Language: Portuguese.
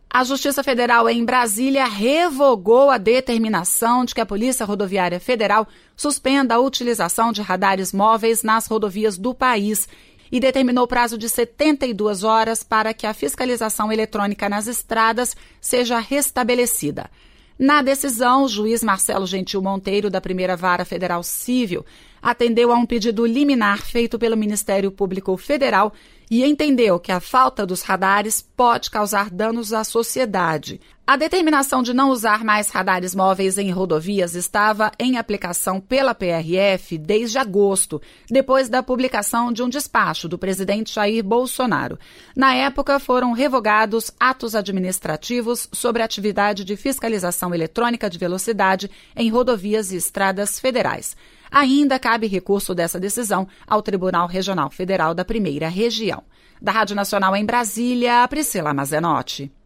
A Justiça Federal em Brasília revogou a determinação de que a Polícia Rodoviária Federal suspenda a utilização de radares móveis nas rodovias do país e determinou prazo de 72 horas para que a fiscalização eletrônica nas estradas seja restabelecida. Na decisão, o juiz Marcelo Gentil Monteiro, da Primeira Vara Federal Civil, atendeu a um pedido liminar feito pelo Ministério Público Federal e entendeu que a falta dos radares pode causar danos à sociedade. A determinação de não usar mais radares móveis em rodovias estava em aplicação pela PRF desde agosto, depois da publicação de um despacho do presidente Jair Bolsonaro. Na época, foram revogados atos administrativos sobre a atividade de fiscalização eletrônica de velocidade em rodovias e estradas federais. Ainda cabe recurso dessa decisão ao Tribunal Regional Federal da Primeira Região. Da Rádio Nacional em Brasília, Priscila Mazenotti.